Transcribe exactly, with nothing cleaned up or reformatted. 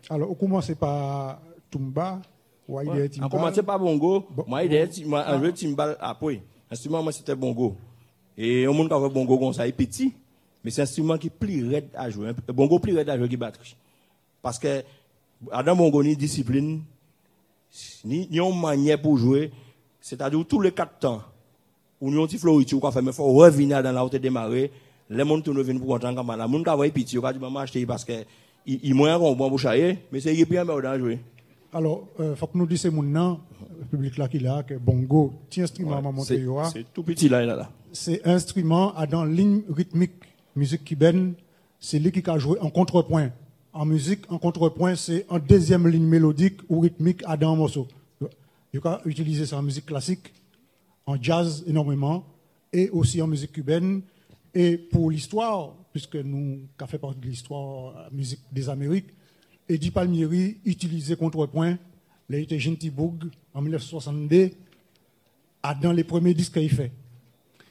Alors, on commence par Tumba, ou Ouais. Aïdé Timbal. On commence par bongo, Bon, moi Aïdé, moi un jeu timbal après. Instrument moi c'était bongo. Et on monde qui avait bongo comme ça, il est petit, mais c'est un instrument qui est plus raide à jouer, un bongo plus raide à jouer que batterie. Parce que dans bongo ni discipline, ni ni une manière pour jouer, c'est-à-dire tous les quatre temps. Ou nous on petit floriture quoi faire mais faut revenir dans la haute démarrer, les monde tourne venir pour content comme la monde qui avait petit, on dit maman acheter parce que il il moyen qu'on bon pour chailler, mais c'est il bien mais jouer. Alors, il euh, faut que nous disions maintenant, le public là qui là, que bongo, petit instrument à monter yo. C'est tout petit là là là. C'est instrument à dans ligne rythmique, musique cubaine, c'est lui qui a joué en contrepoint. En musique, en contrepoint, c'est en deuxième ligne mélodique ou rythmique à dans un morceau. Il peut utiliser ça en musique classique, en jazz énormément, et aussi en musique cubaine. Et pour l'histoire, puisque nous, qui fait partie de l'histoire la musique des Amériques, Eddie Palmieri utilisait contrepoint, il était Gentibourg en mille neuf cent soixante-deux, dans les premiers disques qu'il fait.